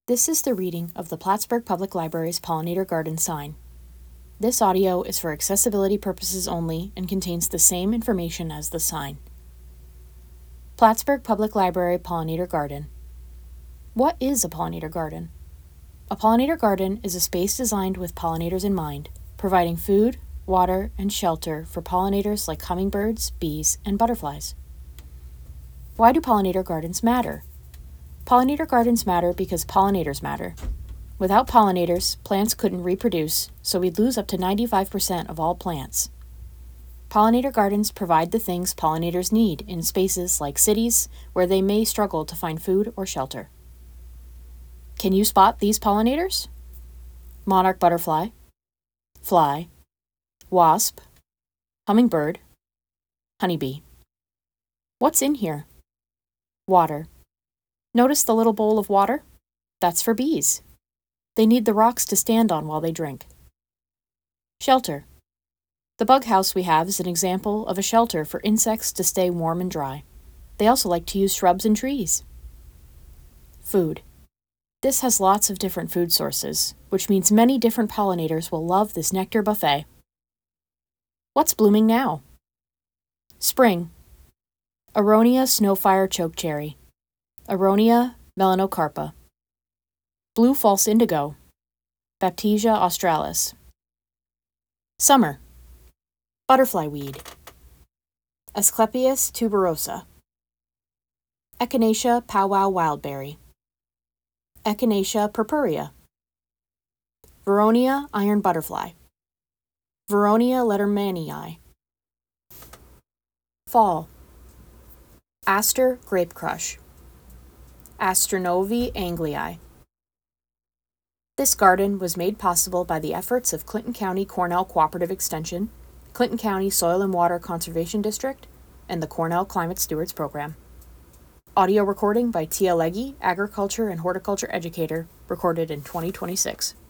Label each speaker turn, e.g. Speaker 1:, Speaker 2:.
Speaker 1: This is the reading of the Plattsburgh Public Library's Pollinator Garden sign. This audio is for accessibility purposes only and contains the same information as the sign. Plattsburgh Public Library Pollinator Garden. What is a pollinator garden? A pollinator garden is a space designed with pollinators in mind, providing food, water, and shelter for pollinators like hummingbirds, bees, and butterflies. Why do pollinator gardens matter? Pollinator gardens matter because pollinators matter. Without pollinators, plants couldn't reproduce, so we'd lose up to 95% of all plants. Pollinator gardens provide the things pollinators need in spaces like cities where they may struggle to find food or shelter. Can you spot these pollinators? Monarch butterfly, fly, wasp, hummingbird, honeybee. What's in here? Water. Notice the little bowl of water? That's for bees. They need the rocks to stand on while they drink. Shelter. The bug house we have is an example of a shelter for insects to stay warm and dry. They also like to use shrubs and trees. Food. This has lots of different food sources, which means many different pollinators will love this nectar buffet. What's blooming now? Spring. Aronia snowfire chokecherry. Aronia melanocarpa. Blue false indigo. Baptisia australis. Summer. Butterfly weed. Asclepias tuberosa. Echinacea powwow wildberry. Echinacea purpurea. Veronia iron butterfly. Veronia lettermanii. Fall. Aster grape crush. Astronovi anglii. This garden was made possible by the efforts of Clinton County Cornell Cooperative Extension, Clinton County Soil and Water Conservation District, and the Cornell Climate Stewards Program. Audio recording by Tia Legge, Agriculture and Horticulture Educator, recorded in 2026.